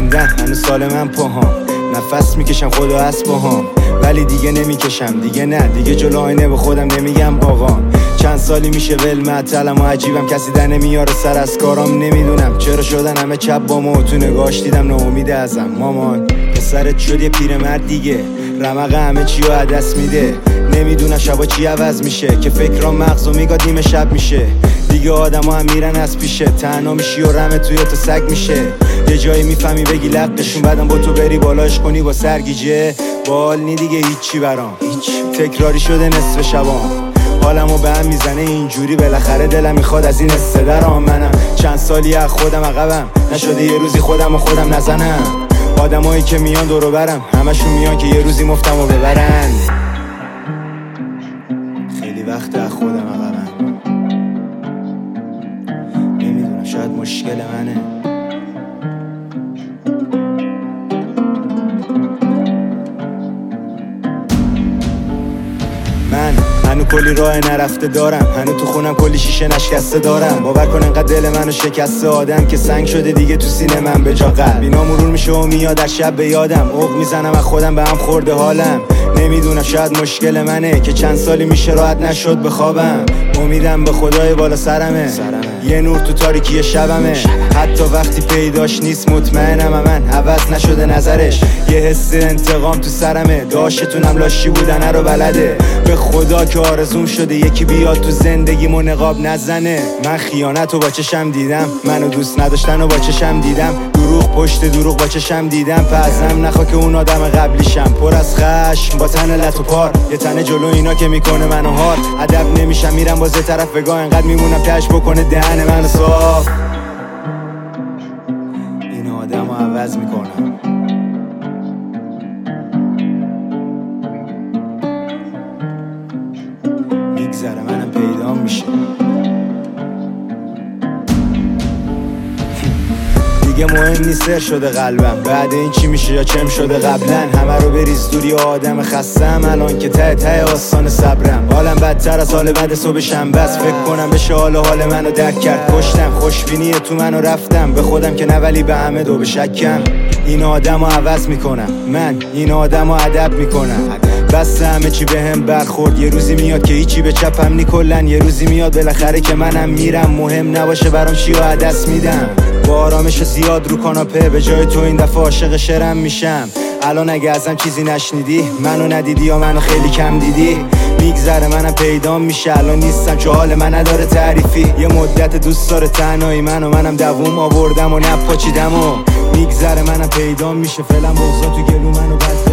موندن هنوز سال من پاهام، نفس میکشم خدا هست باهام، ولی دیگه نمیکشم دیگه، نه دیگه جلو آینه به خودم نمیگم آقام. چند سالی میشه ول معطلم و عجیبم، کسی در نمیاره سر از کارام، نمیدونم چرا شدن همه چپ با ما، تو نگاش دیدم ناامید ازم. مامان پسرت شد یه پیرمرد دیگه، رمق همه چی رو عدس میده، نمیدونم شبا چی عوض میشه که فکرام مغزو میگاد نیمه شب میشه، دیگه آدم ها هم میرن از پیشه، تنها میشی و رمه توی تو سگ میشه، یه جایی میفهمی بگی لقشون، بعدم با تو بری بالاش کنی با سرگیجه، بال نی دیگه هیچی برام، تکراری شده نصف شبام، حالمو به هم میزنه اینجوری، بالاخره دلم میخواد از این استدرام. منم چند سالی از خودم عقبم، نشده یه روزی خودم و خودم نزنم، آدمایی که میان دورو برم همشون میان که یه روزی مفتمو ببرن، خیلی وقت از خودم عقبم، نمیدونم شاید مشکل منه. من هنو کلی راه نرفته دارم، هنو تو خونم کلی شیشه نشکسته دارم، باور کن انقدر دل منو شکسته آدم که سنگ شده دیگه تو سینه من به جا قلب، اینا مرور میشه و میاد در شب به یادم، عق میزنم از خودم به هم خورده حالم، نمیدونم شاید مشکل منه که چند سالی میشه راحت نشد بخوابم، امیدم به خدای بالا سرمه، یه نور تو تاریکی شبمه، حتی وقتی پیداش نیست مطمئنم من عوض نشده نظرش، یه حس انتقام تو سرمه، داشتونم لاشی بودن رو بلده، به خدا که آرزوم شده یکی بیاد تو زندگیمو نقاب نزنه، من خیانت رو با چشم دیدم، منو دوست نداشتن رو با چشم دیدم، دروغ پشت دروغ با چشم دیدم، پزم نخوا که اون آدم قبلیشم، پر از خشم با تن لط و پار، یه تنه جلو اینا که میکنه منو هار، ادب نمیشم میرم باز طرف بگاه، انقدر میمونم تهش بکنه دهن منو صاف، این آدمو عوض میکنم. میگذره منم پیدام میشه، دیگه مهم نیست سر شده قلبم، بعد این چی میشه یا چم شده قبلا، همه رو بریز دوری آدم خستم، الان که ته ته آستان صبرم، حالم بدتر از حال بعد صبح شنبه است، فکر کنم بشه حال منو درک کرد، کشتم خوشبینی تو منو رفتم، به خودم که نه ولی به همه دو به شکم، این آدمو عوض میکنم، من این آدمو ادب میکنم، بس همه چی به هم برخورد، یه روزی میاد که هیچی به چپم نی کلن، یه روزی میاد بالاخره که منم میرم، مهم نباشه برام چی و عدس میدم، با آرامش زیاد رو کاناپه، به جای تو این دفعه عاشق شرم میشم، الان اگه ازم چیزی نشنیدی، منو ندیدی یا منو خیلی کم دیدی، میگذره منم پیدام میشه، الان نیستم چه حال من نداره تعریفی، یه مدت دوست داره تنهایی منم دووم آوردم و نپاچیدم و میگذره منم پیدام میشه، فعلا بغضا تو گلو منو بس